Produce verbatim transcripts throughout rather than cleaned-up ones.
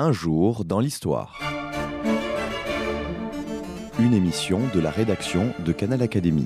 Un jour dans l'histoire. Une émission de la rédaction de Canal Académie.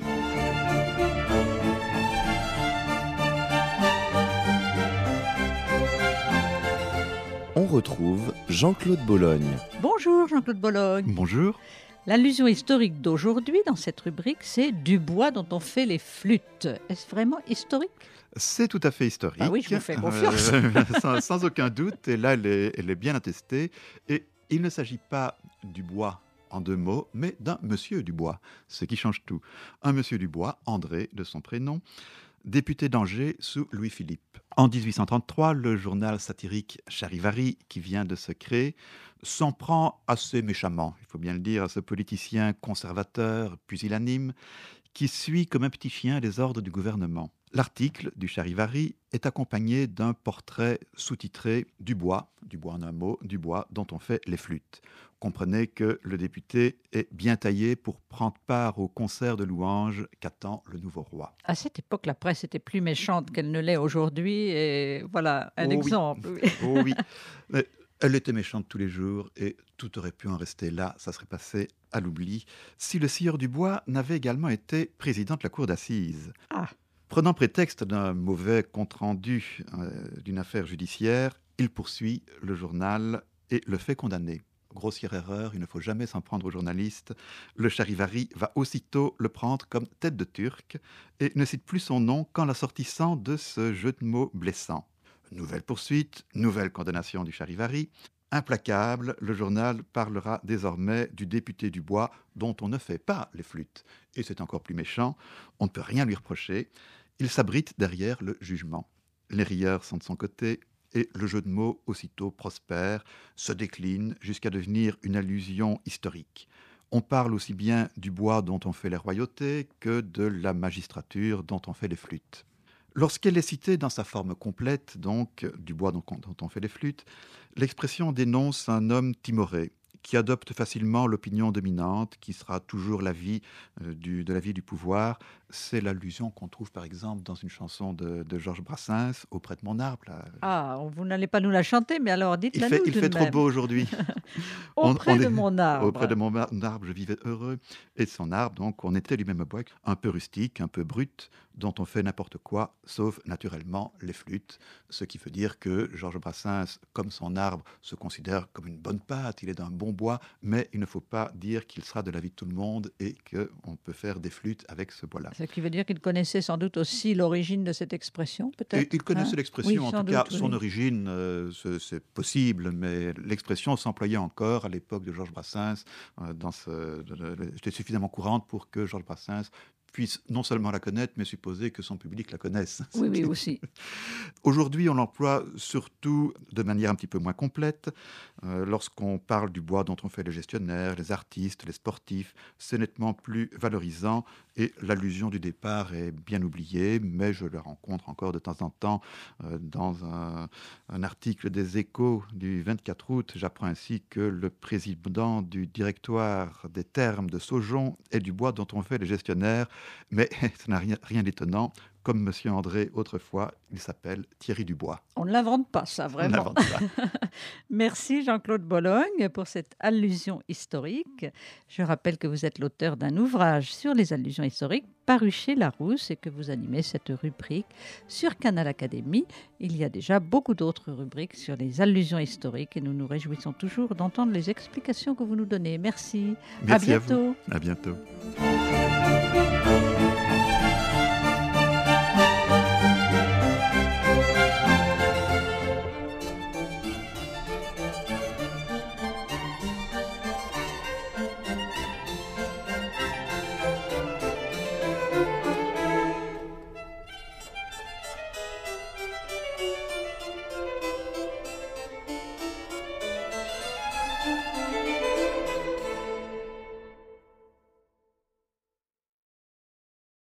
On retrouve Jean-Claude Bologne. Bonjour Jean-Claude Bologne. Bonjour. L'allusion historique d'aujourd'hui dans cette rubrique, c'est du bois dont on fait les flûtes. Est-ce vraiment historique ? C'est tout à fait historique. Ah oui, je vous fais confiance. Euh, sans, sans aucun doute, et là, elle est, elle est bien attestée. Et il ne s'agit pas du bois en deux mots, mais d'un monsieur Dubois, ce qui change tout. Un monsieur Dubois, André de son prénom, député d'Angers sous Louis-Philippe. En dix-huit cent trente-trois, le journal satirique Charivari, qui vient de se créer, s'en prend assez méchamment, il faut bien le dire, à ce politicien conservateur, pusillanime, qui suit comme un petit chien les ordres du gouvernement. L'article du Charivari est accompagné d'un portrait sous-titré « Dubois », Dubois en un mot, Dubois dont on fait les flûtes. Comprenez que le député est bien taillé pour prendre part au concert de louanges qu'attend le nouveau roi. À cette époque, la presse était plus méchante qu'elle ne l'est aujourd'hui. Et voilà un oh exemple. Oui. Oh oui, mais elle était méchante tous les jours et tout aurait pu en rester là, ça serait passé à l'oubli, si le sieur Dubois n'avait également été président de la cour d'assises. Ah. Prenant prétexte d'un mauvais compte-rendu euh, d'une affaire judiciaire, il poursuit le journal et le fait condamner. Grossière erreur, il ne faut jamais s'en prendre aux journalistes. Le Charivari va aussitôt le prendre comme tête de turc et ne cite plus son nom qu'en l'assortissant de ce jeu de mots blessant. Nouvelle poursuite, nouvelle condamnation du Charivari. Implacable, le journal parlera désormais du député Dubois dont on ne fait pas les flûtes. Et c'est encore plus méchant, on ne peut rien lui reprocher. Il s'abrite derrière le jugement. Les rieurs sont de son côté et le jeu de mots aussitôt prospère, se décline jusqu'à devenir une allusion historique. On parle aussi bien du bois dont on fait les royautés que de la magistrature dont on fait les flûtes. Lorsqu'elle est citée dans sa forme complète, donc, du bois dont on fait les flûtes, l'expression dénonce un homme timoré, qui adopte facilement l'opinion dominante, qui sera toujours l'avis euh, du, de la vie du pouvoir. C'est l'allusion qu'on trouve par exemple dans une chanson de, de Georges Brassens, Auprès de mon arbre. Là. Ah, vous n'allez pas nous la chanter, mais alors dites-la il fait, nous Il tout fait de trop même. beau aujourd'hui. Auprès on, on de est, mon arbre. Auprès de mon arbre, je vivais heureux. Et son arbre, donc, on était du même bois, un peu rustique, un peu brut, dont on fait n'importe quoi, sauf naturellement les flûtes. Ce qui veut dire que Georges Brassens, comme son arbre, se considère comme une bonne pâte, il est d'un bon bois, mais il ne faut pas dire qu'il sera de l'avis de tout le monde et qu'on peut faire des flûtes avec ce bois-là. Ce qui veut dire qu'il connaissait sans doute aussi l'origine de cette expression, peut-être. Et il connaissait hein l'expression, oui, en tout doute, cas, oui. son origine, euh, c'est, c'est possible, mais l'expression s'employait encore à l'époque de Georges Brassens. Euh, dans ce, c'était suffisamment courante pour que Georges Brassens puisse non seulement la connaître, mais supposer que son public la connaisse. Oui, oui, aussi. Aujourd'hui, on l'emploie surtout de manière un petit peu moins complète. Euh, lorsqu'on parle du bois dont on fait les gestionnaires, les artistes, les sportifs, c'est nettement plus valorisant et l'allusion du départ est bien oubliée, mais je la rencontre encore de temps en temps euh, dans un, un article des Échos du vingt-quatre août. J'apprends ainsi que le président du directoire des termes de Saujon est du bois dont on fait les gestionnaires. Mais ça n'a rien, rien d'étonnant. Comme Monsieur André autrefois, il s'appelle Thierry Dubois. On ne l'invente pas, ça, vraiment. On n'invente pas. Merci Jean-Claude Bologne pour cette allusion historique. Je rappelle que vous êtes l'auteur d'un ouvrage sur les allusions historiques paru chez Larousse et que vous animez cette rubrique sur Canal Académie. Il y a déjà beaucoup d'autres rubriques sur les allusions historiques et nous nous réjouissons toujours d'entendre les explications que vous nous donnez. Merci. Merci à bientôt. À vous. À bientôt.